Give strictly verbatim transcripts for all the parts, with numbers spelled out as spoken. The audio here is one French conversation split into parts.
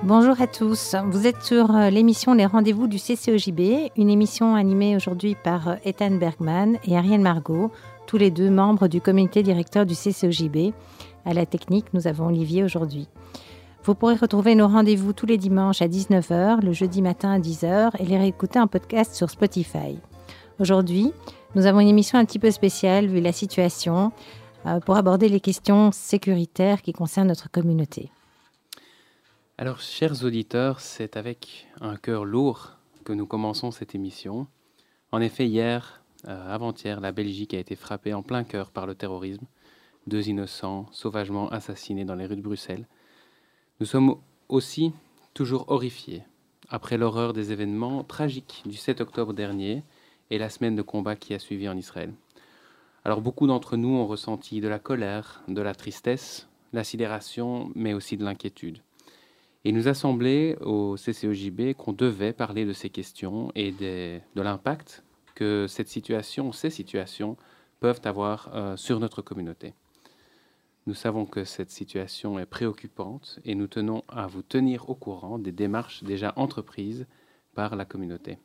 Bonjour à tous, vous êtes sur l'émission Les Rendez-vous du C C O J B, une émission animée aujourd'hui par Ethan Bergman et Ariel Margot, tous les deux membres du comité directeur du C C O J B. À la technique, nous avons Olivier aujourd'hui. Vous pourrez retrouver nos rendez-vous tous les dimanches à dix-neuf heures, le jeudi matin à dix heures et les réécouter en podcast sur Spotify. Aujourd'hui, nous avons une émission un petit peu spéciale vu la situation euh, pour aborder les questions sécuritaires qui concernent notre communauté. Alors, chers auditeurs, c'est avec un cœur lourd que nous commençons cette émission. En effet, hier, euh, avant-hier, la Belgique a été frappée en plein cœur par le terrorisme. Deux innocents sauvagement assassinés dans les rues de Bruxelles. Nous sommes aussi toujours horrifiés après l'horreur des événements tragiques du sept octobre dernier et la semaine de combat qui a suivi en Israël. Alors, beaucoup d'entre nous ont ressenti de la colère, de la tristesse, la sidération, mais aussi de l'inquiétude. Et il nous a semblé au C C O J B qu'on devait parler de ces questions et des, de l'impact que cette situation, ces situations peuvent avoir euh, sur notre communauté. Nous savons que cette situation est préoccupante et nous tenons à vous tenir au courant des démarches déjà entreprises par la communauté.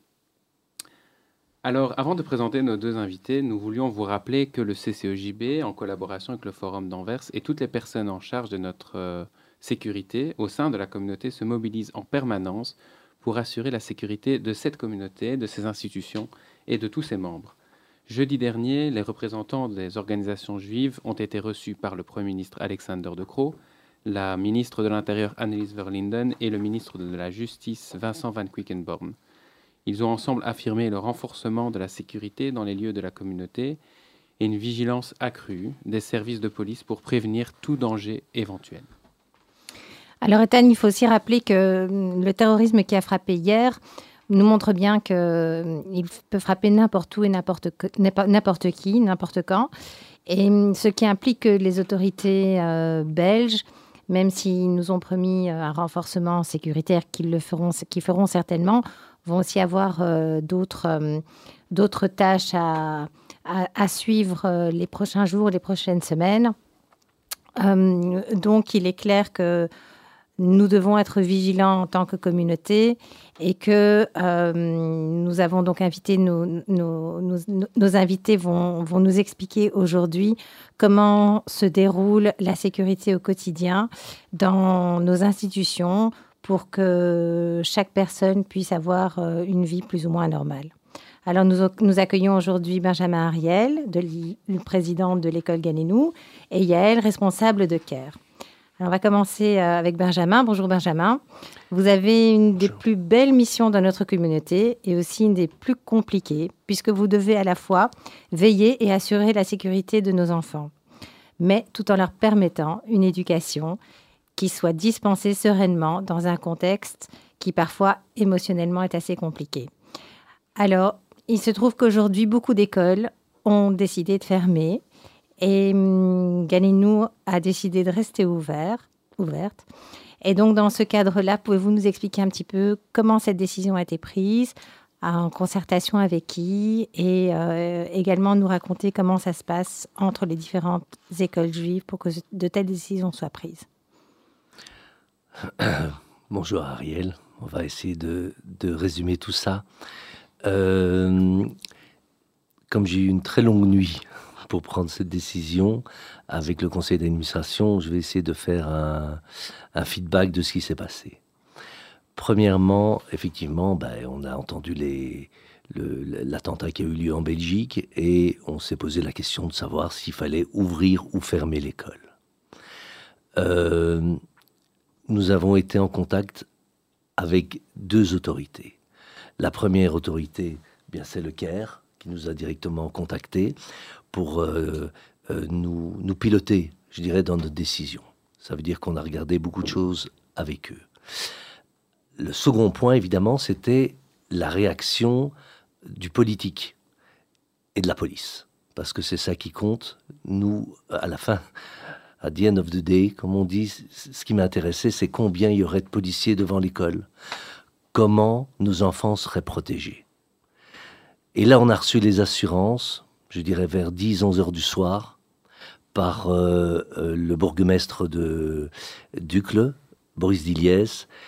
Alors, avant de présenter nos deux invités, nous voulions vous rappeler que le C C O J B, en collaboration avec le Forum d'Anvers et toutes les personnes en charge de notre euh, sécurité au sein de la communauté se mobilisent en permanence pour assurer la sécurité de cette communauté, de ses institutions et de tous ses membres. Jeudi dernier, les représentants des organisations juives ont été reçus par le Premier ministre Alexander De Croo, la ministre de l'Intérieur Annelies Verlinden et le ministre de la Justice Vincent Van Quickenborne. Ils ont ensemble affirmé le renforcement de la sécurité dans les lieux de la communauté et une vigilance accrue des services de police pour prévenir tout danger éventuel. Alors, Ethan, il faut aussi rappeler que le terrorisme qui a frappé hier nous montre bien qu'il peut frapper n'importe où et n'importe, que, n'importe qui, n'importe quand. Et ce qui implique que les autorités euh, belges, même s'ils nous ont promis un renforcement sécuritaire qu'ils, le feront, qu'ils feront certainement, vont aussi avoir euh, d'autres, euh, d'autres tâches à, à, à suivre euh, les prochains jours, les prochaines semaines. Euh, donc, il est clair que nous devons être vigilants en tant que communauté et que euh, nous avons donc invité nos, nos, nos, nos invités vont, vont nous expliquer aujourd'hui comment se déroule la sécurité au quotidien dans nos institutions pour que chaque personne puisse avoir une vie plus ou moins normale. Alors, nous, nous accueillons aujourd'hui Benjamin Ariel, de, le président de l'école Ganenou, et Yael, responsable de CARE. Alors, on va commencer avec Benjamin. Bonjour Benjamin. Vous avez une des plus belles missions dans notre communauté et aussi une des plus compliquées, puisque vous devez à la fois veiller et assurer la sécurité de nos enfants, mais tout en leur permettant une éducation qui soit dispensée sereinement dans un contexte qui parfois émotionnellement est assez compliqué. Alors, il se trouve qu'aujourd'hui, beaucoup d'écoles ont décidé de fermer. Et Ganenou a décidé de rester ouvert, ouverte. Et donc, dans ce cadre-là, pouvez-vous nous expliquer un petit peu comment cette décision a été prise, en concertation avec qui, et euh, également nous raconter comment ça se passe entre les différentes écoles juives pour que de telles décisions soient prises. Bonjour Ariel, on va essayer de, de résumer tout ça. Euh, comme j'ai eu une très longue nuit pour prendre cette décision avec le conseil d'administration, je vais essayer de faire un, un feedback de ce qui s'est passé. Premièrement, effectivement, ben, on a entendu les, le, l'attentat qui a eu lieu en Belgique et on s'est posé la question de savoir s'il fallait ouvrir ou fermer l'école. Euh, nous avons été en contact avec deux autorités. La première autorité, bien, c'est le CARE, qui nous a directement contactés pour euh, euh, nous, nous piloter, je dirais, dans notre décision. Ça veut dire qu'on a regardé beaucoup de choses avec eux. Le second point, évidemment, c'était la réaction du politique et de la police. Parce que c'est ça qui compte. Nous, à la fin, à the end of the day, comme on dit, ce qui m'intéressait, c'est combien il y aurait de policiers devant l'école. Comment nos enfants seraient protégés. Et là, on a reçu les assurances, je dirais vers dix à onze heures du soir, par euh, euh, le bourgmestre de d'Uccle, Boris Diliès,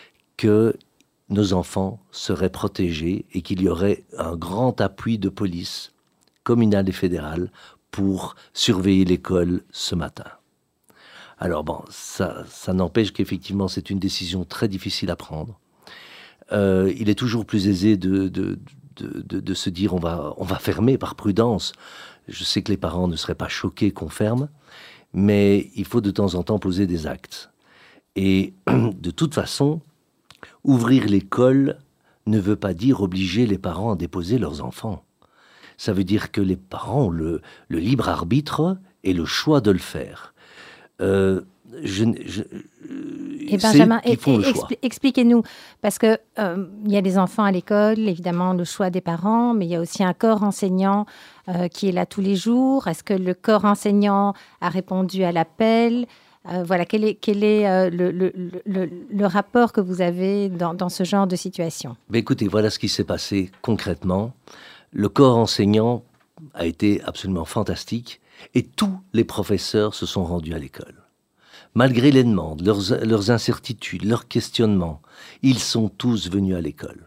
que nos enfants seraient protégés et qu'il y aurait un grand appui de police communale et fédérale pour surveiller l'école ce matin. Alors bon, ça, ça n'empêche qu'effectivement c'est une décision très difficile à prendre. Euh, il est toujours plus aisé de, de, de, de, de se dire on va, on va fermer par prudence. Je sais que les parents ne seraient pas choqués qu'on ferme, mais il faut de temps en temps poser des actes. Et de toute façon, ouvrir l'école ne veut pas dire obliger les parents à déposer leurs enfants. Ça veut dire que les parents ont le, le libre arbitre et le choix de le faire. Euh, je, je, et Benjamin, et, et expli- expliquez-nous, parce qu'il euh, y a des enfants à l'école, évidemment le choix des parents, mais il y a aussi un corps enseignant euh, qui est là tous les jours. Est-ce que le corps enseignant a répondu à l'appel ? Euh, voilà, quel est, quel est euh, le, le, le, le rapport que vous avez dans, dans ce genre de situation ? Ben écoutez, voilà ce qui s'est passé concrètement. Le corps enseignant a été absolument fantastique et tous les professeurs se sont rendus à l'école. Malgré les demandes, leurs, leurs incertitudes, leurs questionnements, ils sont tous venus à l'école.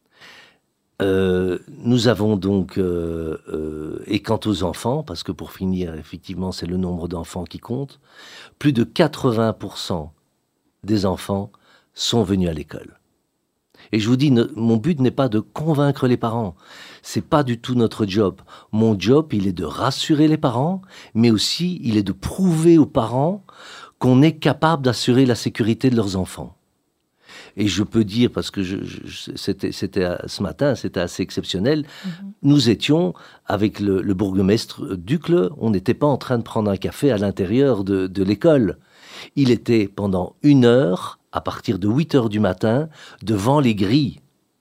Euh, nous avons donc, euh, euh, et quant aux enfants, parce que pour finir, effectivement, c'est le nombre d'enfants qui compte, plus de quatre-vingts pour cent des enfants sont venus à l'école. Et je vous dis, ne, mon but n'est pas de convaincre les parents. C'est pas du tout notre job. Mon job, il est de rassurer les parents, mais aussi, il est de prouver aux parents qu'on est capable d'assurer la sécurité de leurs enfants. Et je peux dire, parce que je, je, c'était, c'était ce matin, c'était assez exceptionnel, mmh. Nous étions avec le, le bourgmestre d'Uccle, on n'était pas en train de prendre un café à l'intérieur de, de l'école. Il était pendant une heure, à partir de huit heures du matin, devant les grilles,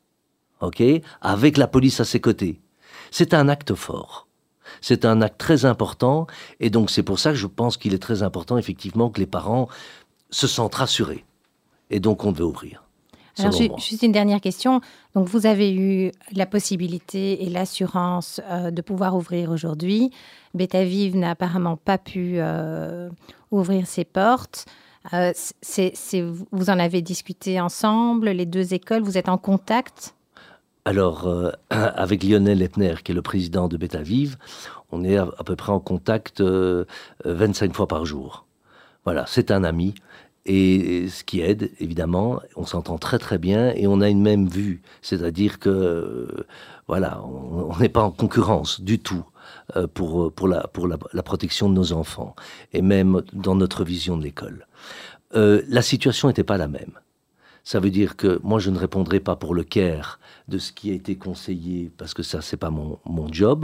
ok, avec la police à ses côtés. C'est un acte fort. C'est un acte très important, et donc c'est pour ça que je pense qu'il est très important, effectivement, que les parents se sentent rassurés. Et donc, on devait ouvrir. Alors, ju- juste une dernière question. Donc, vous avez eu la possibilité et l'assurance euh, de pouvoir ouvrir aujourd'hui. Beth Aviv n'a apparemment pas pu euh, ouvrir ses portes. Euh, c'est, c'est, vous en avez discuté ensemble, les deux écoles, vous êtes en contact ? Alors, euh, avec Lionel Epner, qui est le président de Beth Aviv, on est à, à peu près en contact euh, vingt-cinq fois par jour. Voilà, c'est un ami. Et ce qui aide, évidemment, on s'entend très très bien et on a une même vue. C'est-à-dire que, euh, voilà, on n'est pas en concurrence du tout euh, pour, pour, la, pour la, la protection de nos enfants et même dans notre vision de l'école. Euh, la situation n'était pas la même. Ça veut dire que moi, je ne répondrai pas pour le Caire de ce qui a été conseillé parce que ça, c'est pas mon, mon job.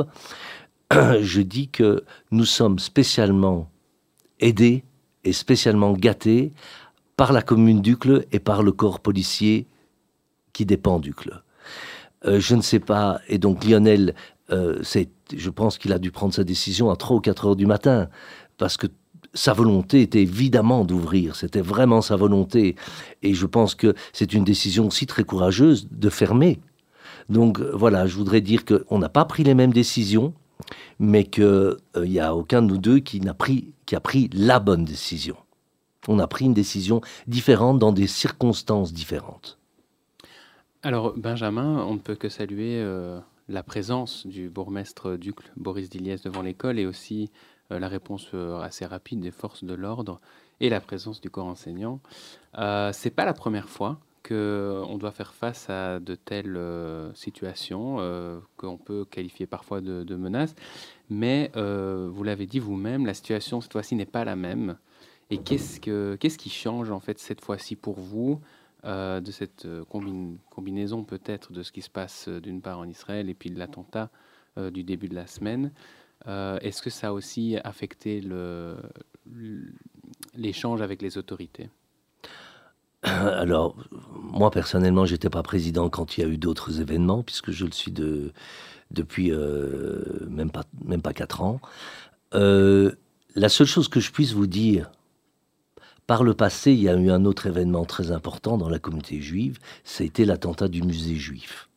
Je dis que nous sommes spécialement aidés et spécialement gâtés par la commune d'Uccle et par le corps policier qui dépend d'Uccle. Euh, je ne sais pas, et donc Lionel, euh, c'est, je pense qu'il a dû prendre sa décision à trois ou quatre heures du matin, parce que sa volonté était évidemment d'ouvrir, c'était vraiment sa volonté, et je pense que c'est une décision aussi très courageuse de fermer. Donc voilà, je voudrais dire qu'on n'a pas pris les mêmes décisions, mais qu'il n'y euh, a aucun de nous deux qui n'a pris, qui a pris la bonne décision. On a pris une décision différente dans des circonstances différentes. Alors, Benjamin, on ne peut que saluer euh, la présence du bourgmestre d'Uccle, Boris Diliès, devant l'école, et aussi euh, la réponse euh, assez rapide des forces de l'ordre et la présence du corps enseignant. Euh, ce n'est pas la première fois qu'on doit faire face à de telles euh, situations euh, qu'on peut qualifier parfois de, de menaces. Mais euh, vous l'avez dit vous-même, la situation cette fois-ci n'est pas la même. Et qu'est-ce, que, qu'est-ce qui change en fait cette fois-ci pour vous euh, de cette combine, combinaison peut-être de ce qui se passe euh, d'une part en Israël et puis de l'attentat euh, du début de la semaine euh, Est-ce que ça a aussi affecté le, l'échange avec les autorités ? Alors, moi personnellement, je n'étais pas président quand il y a eu d'autres événements, puisque je le suis de, depuis euh, même pas, même pas quatre ans. Euh, la seule chose que je puisse vous dire, par le passé, il y a eu un autre événement très important dans la communauté juive, ça a été l'attentat du musée juif.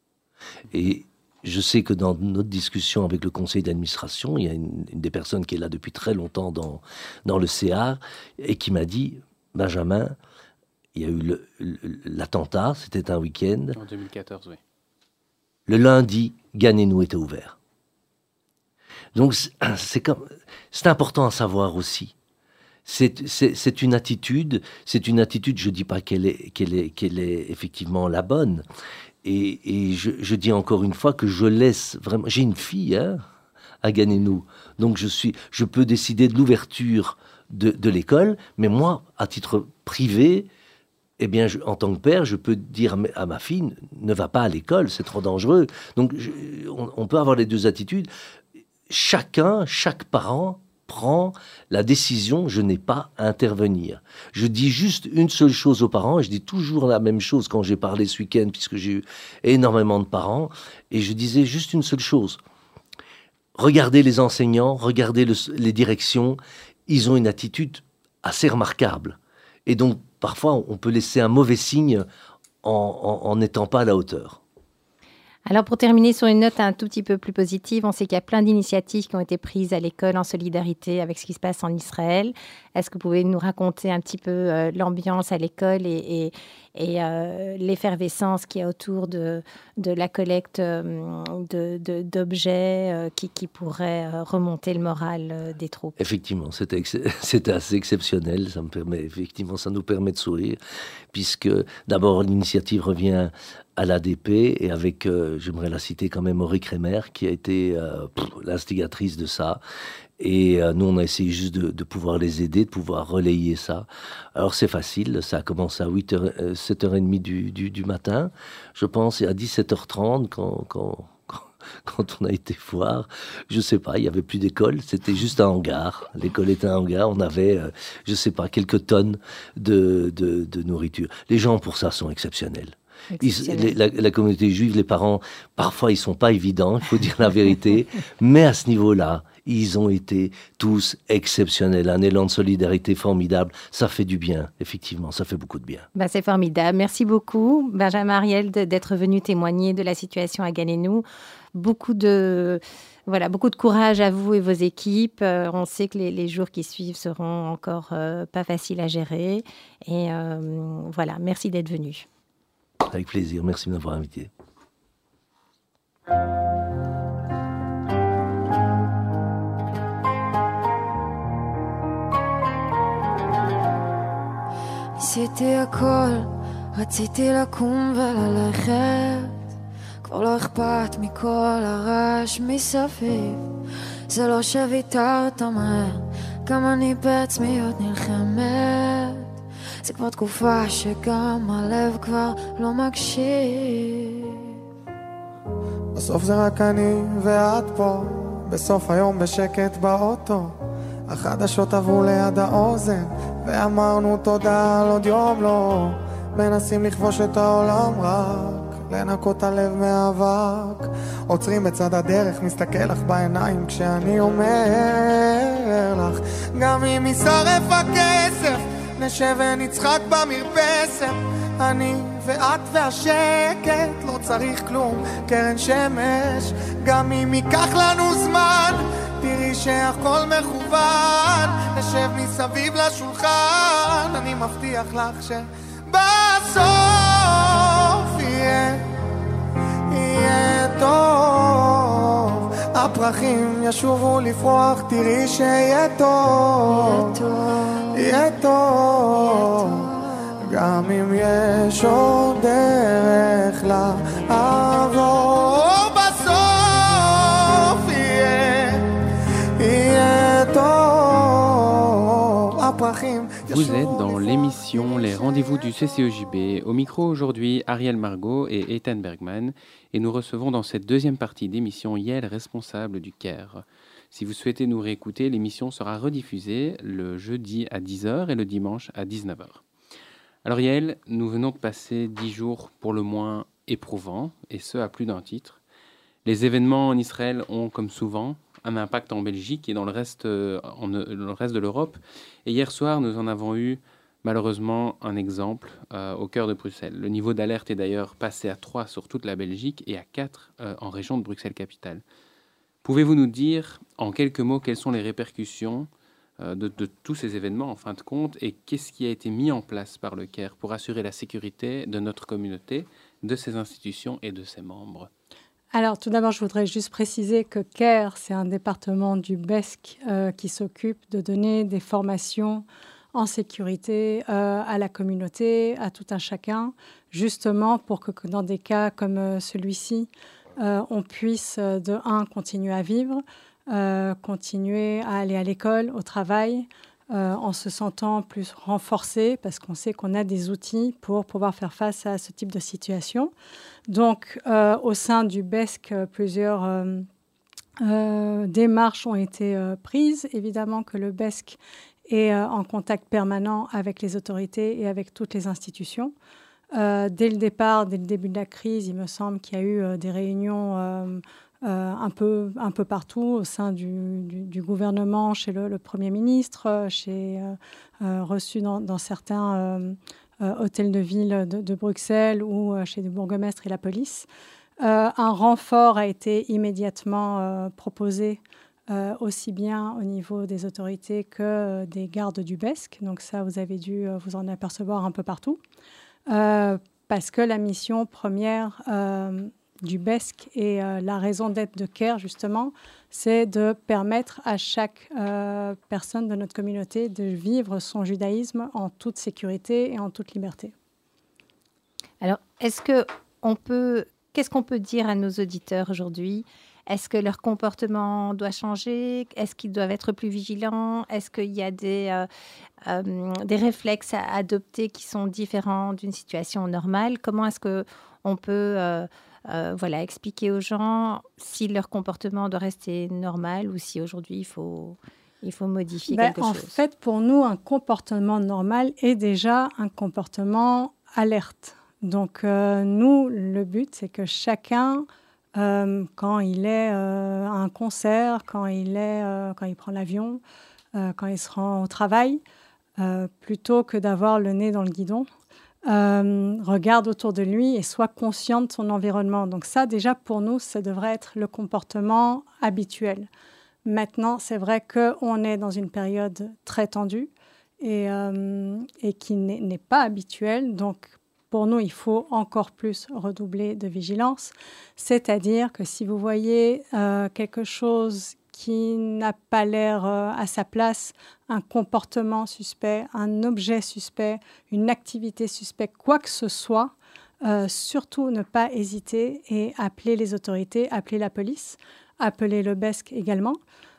Et je sais que dans notre discussion avec le conseil d'administration, il y a une, une des personnes qui est là depuis très longtemps dans, dans le C A et qui m'a dit, Benjamin, il y a eu le, le, l'attentat, c'était un week-end. En deux mille quatorze, oui. Le lundi, Ganenou était ouvert. Donc c'est, c'est, comme, c'est important à savoir aussi. C'est, c'est, c'est une attitude, c'est une attitude, je ne dis pas qu'elle est, qu'elle est, qu'elle est effectivement la bonne. Et, et je, je dis encore une fois que je laisse vraiment... J'ai une fille hein, à Ganenou, donc je, suis, je peux décider de l'ouverture de, de l'école, mais moi, à titre privé, eh bien, je, en tant que père, je peux dire à ma fille, ne va pas à l'école, c'est trop dangereux. Donc, je, on, on peut avoir les deux attitudes. Chacun, chaque parent prend la décision, je n'ai pas à intervenir. Je dis juste une seule chose aux parents, et je dis toujours la même chose quand j'ai parlé ce week-end, puisque j'ai eu énormément de parents, et je disais juste une seule chose. Regardez les enseignants, regardez le, les directions, ils ont une attitude assez remarquable. Et donc, parfois, on peut laisser un mauvais signe en n'étant pas à la hauteur. Alors, pour terminer sur une note un tout petit peu plus positive, on sait qu'il y a plein d'initiatives qui ont été prises à l'école en solidarité avec ce qui se passe en Israël. Est-ce que vous pouvez nous raconter un petit peu euh, l'ambiance à l'école et, et, et euh, l'effervescence qu'il y a autour de, de la collecte euh, de, de, d'objets euh, qui, qui pourraient euh, remonter le moral euh, des troupes? Effectivement, c'était, ex- c'était assez exceptionnel. Ça me permet, effectivement, ça nous permet de sourire, puisque d'abord l'initiative revient à l'A D P et avec, euh, j'aimerais la citer quand même, Aurélie Kremer, qui a été euh, pff, l'instigatrice de ça. Et euh, nous, on a essayé juste de, de pouvoir les aider, de pouvoir relayer ça. Alors, c'est facile. Ça a commencé à huit heures, euh, sept heures trente du, du, du matin, je pense, et à dix-sept heures trente, quand, quand, quand, quand on a été voir, je sais pas, il y avait plus d'école. C'était juste un hangar. L'école était un hangar. On avait, euh, je sais pas, quelques tonnes de, de, de nourriture. Les gens, pour ça, sont exceptionnels. Ils, les, la, la communauté juive, les parents, parfois ils sont pas évidents, il faut dire la vérité, mais à ce niveau-là, ils ont été tous exceptionnels, un élan de solidarité formidable, ça fait du bien, effectivement, ça fait beaucoup de bien. Ben, c'est formidable, merci beaucoup Benjamin Ariel de, d'être venu témoigner de la situation à Ganenou. Beaucoup de, voilà, beaucoup de courage à vous et vos équipes. Euh, on sait que les, les jours qui suivent seront encore euh, pas faciles à gérer et euh, voilà, merci d'être venu. Avec plaisir, merci de m'avoir invité. ניסיתי הכל, רציתי לקום וללכת, כבר לא אכפת מכל הרעש מסביב, זה לא שוויתרת מהר, גם אני בעצמי עוד נלחמת, זה כבר תקופה שגם הלב כבר לא מקשיב. בסוף זה רק אני ואת פה, בסוף היום בשקט באוטו, החדשות עברו ליד האוזן, ואמרנו תודה על עוד יום לא, מנסים לכבוש את העולם רק, לנקות הלב מאבק, עוצרים בצד הדרך, מסתכל לך בעיניים כשאני אומר לך, גם אם יישרף הכסף, נשב ונצחק במרפסת, אני ואת והשקט, לא צריך כלום, קרן שמש, גם אם ייקח לנו זמן, תראי שהכל מכוון, נשב מסביב לשולחן, אני מבטיח לך שבסוף יהיה, יהיה טוב, הפרחים ישובו לפרוח, תראי שיהיה טוב, יהיה טוב, גם אם יש עוד דרך לעבור, בסוף יהיה, יהיה טוב, הפרחים. Vous êtes dans l'émission Les Rendez-vous du C C E J B. Au micro aujourd'hui, Ariel Margot et Ethan Bergman. Et nous recevons dans cette deuxième partie d'émission Yael, responsable du CARE. Si vous souhaitez nous réécouter, l'émission sera rediffusée le jeudi à dix heures et le dimanche à dix-neuf heures. Alors Yael, nous venons de passer dix jours pour le moins éprouvants, et ce à plus d'un titre. Les événements en Israël ont, comme souvent, un impact en Belgique et dans le reste, en, le reste de l'Europe. Et hier soir, nous en avons eu malheureusement un exemple euh, au cœur de Bruxelles. Le niveau d'alerte est d'ailleurs passé à trois sur toute la Belgique et à quatre euh, en région de Bruxelles-Capitale. Pouvez-vous nous dire en quelques mots quelles sont les répercussions euh, de, de tous ces événements en fin de compte, et qu'est-ce qui a été mis en place par le CARE pour assurer la sécurité de notre communauté, de ses institutions et de ses membres? Alors, tout d'abord, je voudrais juste préciser que CARE, c'est un département du B E S C euh, qui s'occupe de donner des formations en sécurité euh, à la communauté, à tout un chacun, justement pour que, que dans des cas comme euh, celui-ci, euh, on puisse, euh, de un, continuer à vivre, euh, continuer à aller à l'école, au travail, euh, en se sentant plus renforcé, parce qu'on sait qu'on a des outils pour pouvoir faire face à ce type de situation. Donc, euh, au sein du B E S C, plusieurs euh, euh, démarches ont été euh, prises. Évidemment que le B E S C est euh, en contact permanent avec les autorités et avec toutes les institutions. Euh, dès le départ, dès le début de la crise, il me semble qu'il y a eu euh, des réunions euh, euh, un peu, un peu partout au sein du, du, du gouvernement, chez le, le Premier ministre, chez, euh, euh, reçus dans, dans certains euh, euh, hôtels de ville de, de Bruxelles ou euh, chez le bourgmestre et la police. Euh, un renfort a été immédiatement euh, proposé euh, aussi bien au niveau des autorités que euh, des gardes du B E S C. Donc ça, vous avez dû euh, vous en apercevoir un peu partout. Euh, parce que la mission première euh, du B E S C et euh, la raison d'être de CARE, justement, c'est de permettre à chaque euh, personne de notre communauté de vivre son judaïsme en toute sécurité et en toute liberté. Alors, est-ce que on peut, qu'est-ce qu'on peut dire à nos auditeurs aujourd'hui? Est-ce que leur comportement doit changer? Est-ce qu'ils doivent être plus vigilants? Est-ce qu'il y a des, euh, euh, des réflexes à adopter qui sont différents d'une situation normale? Comment est-ce qu'on peut euh, euh, voilà, expliquer aux gens si leur comportement doit rester normal ou si aujourd'hui il faut, il faut modifier ben, quelque en chose? En fait, pour nous, un comportement normal est déjà un comportement alerte. Donc, euh, nous, le but, c'est que chacun... Euh, quand il est euh, à un concert, quand il, est, euh, quand il prend l'avion, euh, quand il se rend au travail, euh, plutôt que d'avoir le nez dans le guidon, euh, regarde autour de lui et soit conscient de son environnement. Donc ça, déjà, pour nous, ça devrait être le comportement habituel. Maintenant, c'est vrai qu'on est dans une période très tendue et, euh, et qui n'est, n'est pas habituelle. Donc, pour nous, il faut encore plus redoubler de vigilance. C'est-à-dire que si vous voyez euh, quelque chose qui n'a pas l'air euh, à sa place, un comportement suspect, un objet suspect, une activité suspecte, quoi que ce soit, euh, surtout ne pas hésiter et appeler les autorités, appeler la police, appeler le B E S C également.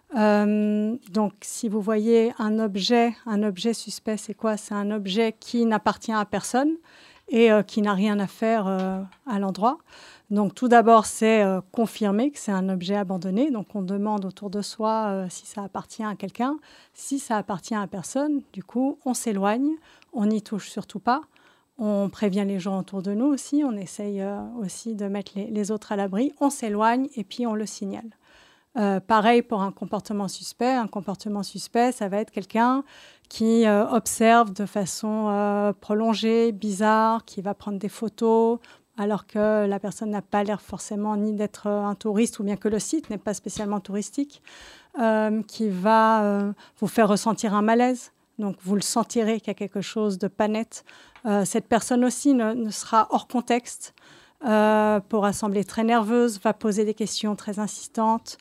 Euh, donc, si vous voyez un objet, un objet suspect, c'est quoi? C'est un objet qui n'appartient à personne et euh, qui n'a rien à faire euh, à l'endroit. Donc, tout d'abord, c'est euh, confirmer que c'est un objet abandonné. Donc, on demande autour de soi euh, si ça appartient à quelqu'un. Si ça appartient à personne, du coup, on s'éloigne, on n'y touche surtout pas. On prévient les gens autour de nous aussi. On essaye euh, aussi de mettre les, les autres à l'abri. On s'éloigne et puis on le signale. Euh, pareil pour un comportement suspect. Un comportement suspect, ça va être quelqu'un qui euh, observe de façon euh, prolongée, bizarre, qui va prendre des photos, alors que la personne n'a pas l'air forcément ni d'être un touriste, ou bien que le site n'est pas spécialement touristique, euh, qui va euh, vous faire ressentir un malaise. Donc, vous le sentirez qu'il y a quelque chose de pas net. Euh, cette personne aussi ne, ne sera hors contexte, euh, pourra sembler très nerveuse, va poser des questions très insistantes.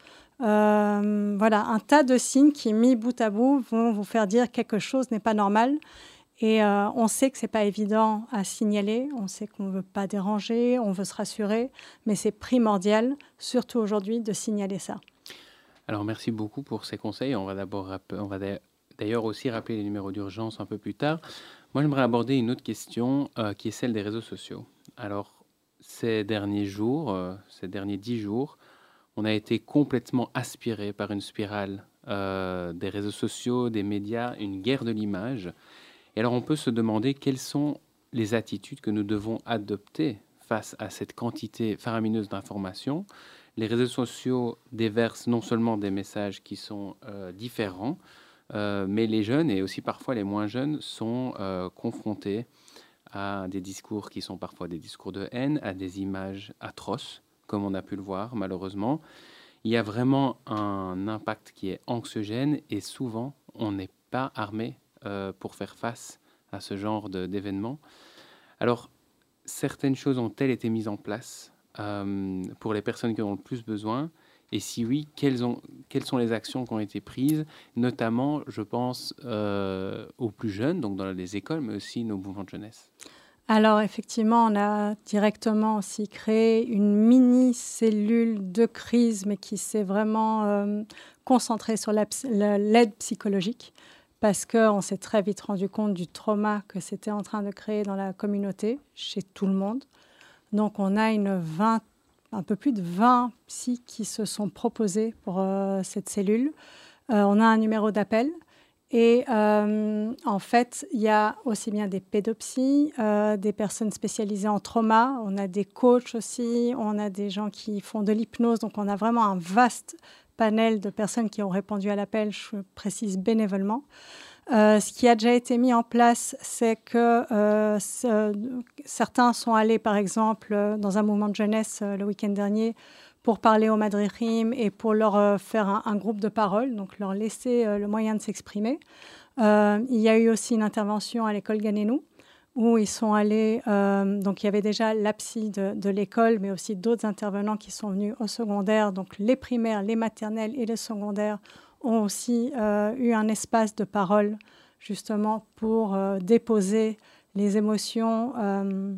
Euh, voilà, un tas de signes qui, mis bout à bout, vont vous faire dire que quelque chose n'est pas normal. Et euh, on sait que ce n'est pas évident à signaler, on sait qu'on ne veut pas déranger, on veut se rassurer, mais c'est primordial, surtout aujourd'hui, de signaler ça. Alors, merci beaucoup pour ces conseils. On va d'abord, on va d'ailleurs aussi rappeler les numéros d'urgence un peu plus tard. Moi, j'aimerais aborder une autre question euh, qui est celle des réseaux sociaux. Alors, ces derniers jours, euh, ces derniers dix jours, on a été complètement aspiré par une spirale euh, des réseaux sociaux, des médias, une guerre de l'image. Et alors, on peut se demander quelles sont les attitudes que nous devons adopter face à cette quantité faramineuse d'informations. Les réseaux sociaux déversent non seulement des messages qui sont euh, différents, euh, mais les jeunes et aussi parfois les moins jeunes sont euh, confrontés à des discours qui sont parfois des discours de haine, à des images atroces, comme on a pu le voir malheureusement. Il y a vraiment un impact qui est anxiogène et souvent, on n'est pas armé euh, pour faire face à ce genre de, d'événements. Alors, certaines choses ont-elles été mises en place euh, pour les personnes qui ont le plus besoin? Et si oui, quelles, ont, quelles sont les actions qui ont été prises? Notamment, je pense euh, aux plus jeunes, donc dans les écoles, mais aussi nos mouvements de jeunesse. Alors, effectivement, on a directement aussi créé une mini-cellule de crise, mais qui s'est vraiment euh, concentrée sur la, la, l'aide psychologique, parce qu'on s'est très vite rendu compte du trauma que c'était en train de créer dans la communauté, chez tout le monde. Donc, on a une vingt, un peu plus de vingt psys qui se sont proposés pour euh, cette cellule. Euh, on a un numéro d'appel. Et euh, en fait, il y a aussi bien des pédopsies, euh, des personnes spécialisées en trauma, on a des coachs aussi, on a des gens qui font de l'hypnose. Donc, on a vraiment un vaste panel de personnes qui ont répondu à l'appel, je précise bénévolement. Euh, ce qui a déjà été mis en place, c'est que euh, c'est, certains sont allés, par exemple, dans un mouvement de jeunesse euh, le week-end dernier, pour parler aux madririm et pour leur euh, faire un, un groupe de parole, donc leur laisser euh, le moyen de s'exprimer. Euh, il y a eu aussi une intervention à l'école Ganenou, où ils sont allés, euh, donc il y avait déjà la psy de, de l'école, mais aussi d'autres intervenants qui sont venus au secondaire, donc les primaires, les maternelles et les secondaires ont aussi euh, eu un espace de parole, justement, pour euh, déposer les émotions euh,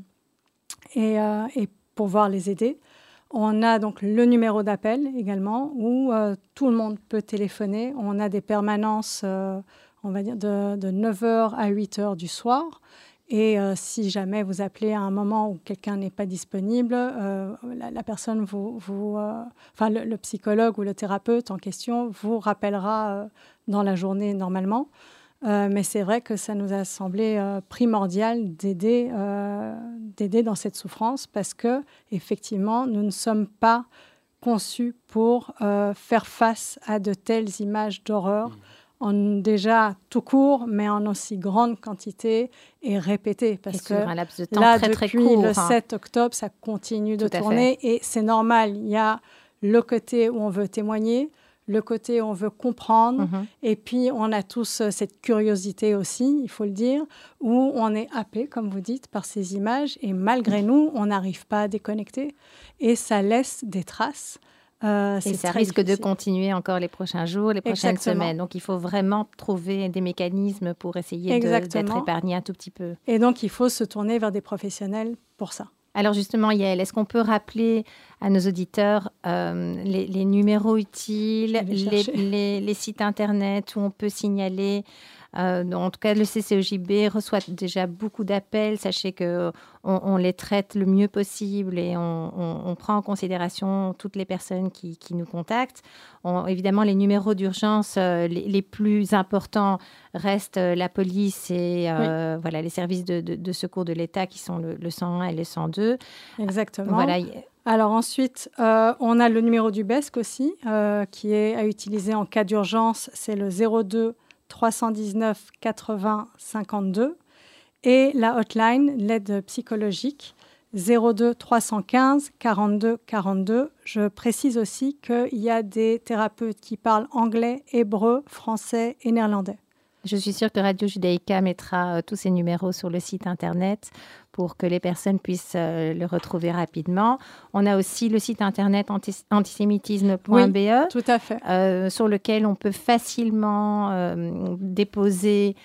et, euh, et pouvoir les aider. On a donc le numéro d'appel également, où euh, tout le monde peut téléphoner. On a des permanences, euh, on va dire, de, de neuf heures à huit heures du soir. Et euh, si jamais vous appelez à un moment où quelqu'un n'est pas disponible, euh, la, la personne, vous, vous, euh, enfin le, le psychologue ou le thérapeute en question vous rappellera euh, dans la journée normalement. Euh, mais c'est vrai que ça nous a semblé euh, primordial d'aider, euh, d'aider dans cette souffrance parce que effectivement, nous ne sommes pas conçus pour euh, faire face à de telles images d'horreur. Mmh. En déjà tout court, mais en aussi grande quantité et répétée. Parce et que un laps de temps là, très, depuis très court, le enfin... sept octobre, ça continue de Tout tourner. Et c'est normal, il y a le côté où on veut témoigner, le côté où on veut comprendre. Mm-hmm. Et puis, on a tous cette curiosité aussi, il faut le dire, où on est happé, comme vous dites, par ces images. Et malgré mm-hmm. nous, on n'arrive pas à déconnecter. Et ça laisse des traces. Euh, et ça risque difficile. de continuer encore les prochains jours, les prochaines Exactement. semaines. Donc, il faut vraiment trouver des mécanismes pour essayer de, d'être épargné un tout petit peu. Et donc, il faut se tourner vers des professionnels pour ça. Alors justement, Yael, est-ce qu'on peut rappeler à nos auditeurs euh, les, les numéros utiles, les, les, les sites Internet où on peut signaler euh, en tout cas, le C C E J B reçoit déjà beaucoup d'appels. Sachez qu'on on les traite le mieux possible et on, on, on prend en considération toutes les personnes qui, qui nous contactent. On, évidemment, les numéros d'urgence euh, les, les plus importants restent euh, la police et euh, oui. voilà, les services de, de, de secours de l'État qui sont le, le cent un et le cent deux. Exactement. Voilà. Alors ensuite, euh, on a le numéro du B E S C aussi, euh, qui est à utiliser en cas d'urgence. C'est le zéro deux trois cent dix-neuf quatre-vingts cinquante-deux. Et la hotline, l'aide psychologique, zéro deux trois cent quinze quarante-deux quarante-deux. Je précise aussi qu'il y a des thérapeutes qui parlent anglais, hébreu, français et néerlandais. Je suis sûre que Radio Judaïka mettra euh, tous ces numéros sur le site Internet pour que les personnes puissent euh, le retrouver rapidement. On a aussi le site Internet anti- antisémitisme point b e, oui, tout à fait. Euh, sur lequel on peut facilement euh, déposer...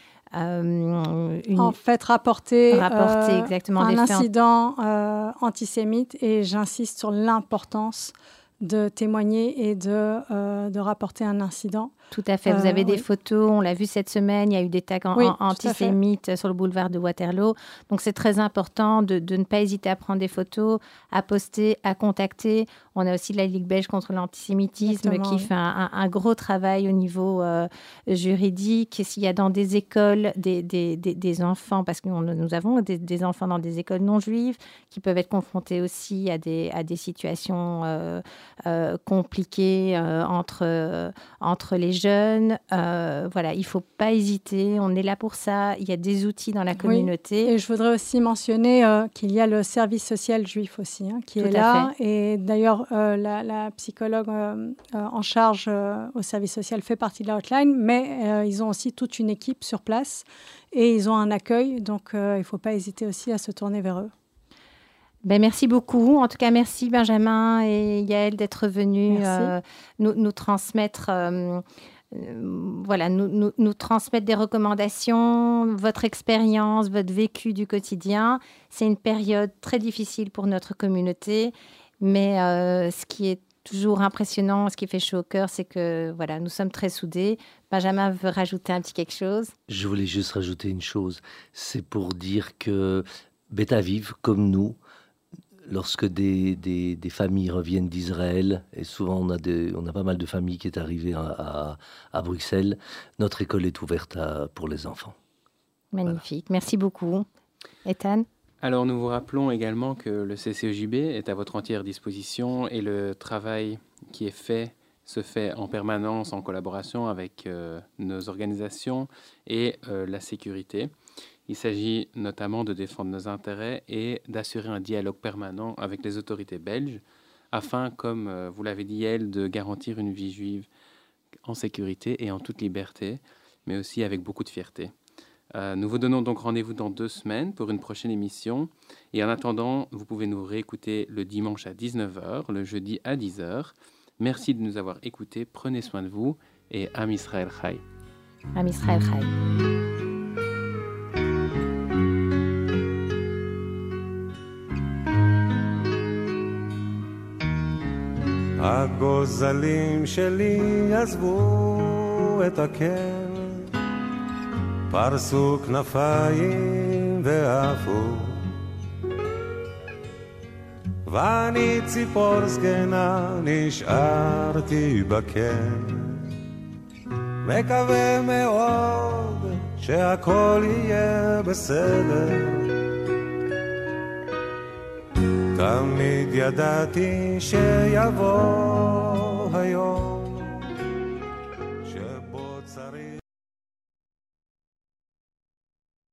Euh, une... En fait, rapporter, rapporter euh, exactement un des incident euh, antisémite. Et j'insiste sur l'importance de témoigner et de, euh, de rapporter un incident. Tout à fait. Vous avez euh, des oui. photos, on l'a vu cette semaine, il y a eu des tags en, oui, en, antisémites sur le boulevard de Waterloo. Donc, c'est très important de, de ne pas hésiter à prendre des photos, à poster, à contacter. On a aussi la Ligue belge contre l'antisémitisme Exactement, qui oui. fait un, un, un gros travail au niveau euh, juridique. S'il y a dans des écoles des, des, des, des enfants, parce que nous avons des, des enfants dans des écoles non juives qui peuvent être confrontés aussi à des, à des situations... Euh, euh, compliqué euh, entre, euh, entre les jeunes. Euh, voilà, il ne faut pas hésiter, on est là pour ça. Il y a des outils dans la communauté. Oui. Et je voudrais aussi mentionner euh, qu'il y a le service social juif aussi, hein, qui Tout est à là. fait. Et d'ailleurs, euh, la, la psychologue euh, euh, en charge euh, au service social fait partie de la hotline, mais euh, ils ont aussi toute une équipe sur place et ils ont un accueil, donc euh, il ne faut pas hésiter aussi à se tourner vers eux. Ben, merci beaucoup. En tout cas, merci Benjamin et Yael d'être venus euh, nous, nous transmettre, euh, euh, voilà, nous, nous, nous transmettre des recommandations, votre expérience, votre vécu du quotidien. C'est une période très difficile pour notre communauté, mais euh, ce qui est toujours impressionnant, ce qui fait chaud au cœur, c'est que voilà, nous sommes très soudés. Benjamin veut rajouter un petit quelque chose. Je voulais juste rajouter une chose. C'est pour dire que Beth Aviv, comme nous, lorsque des, des, des familles reviennent d'Israël, et souvent on a, des, on a pas mal de familles qui sont arrivées à, à, à Bruxelles, notre école est ouverte à, pour les enfants. Magnifique, voilà. Merci beaucoup. Ethan ? Alors nous vous rappelons également que le C C E J B est à votre entière disposition et le travail qui est fait se fait en permanence en collaboration avec euh, nos organisations et euh, la sécurité. Il s'agit notamment de défendre nos intérêts et d'assurer un dialogue permanent avec les autorités belges afin, comme euh, vous l'avez dit, Yael, de garantir une vie juive en sécurité et en toute liberté, mais aussi avec beaucoup de fierté. Euh, nous vous donnons donc rendez-vous dans deux semaines pour une prochaine émission. Et en attendant, vous pouvez nous réécouter le dimanche à dix-neuf heures, le jeudi à dix heures. Merci de nous avoir écoutés. Prenez soin de vous et Am Israël Chai. Am Israël Chai. הגוזלים שלי עזבו את הקן, פרסו כנפיים ועפו, ואני ציפור זקנה נשארתי בקן, מקווה מאוד שהכל יהיה בסדר. תמיד ידעתי שיבוא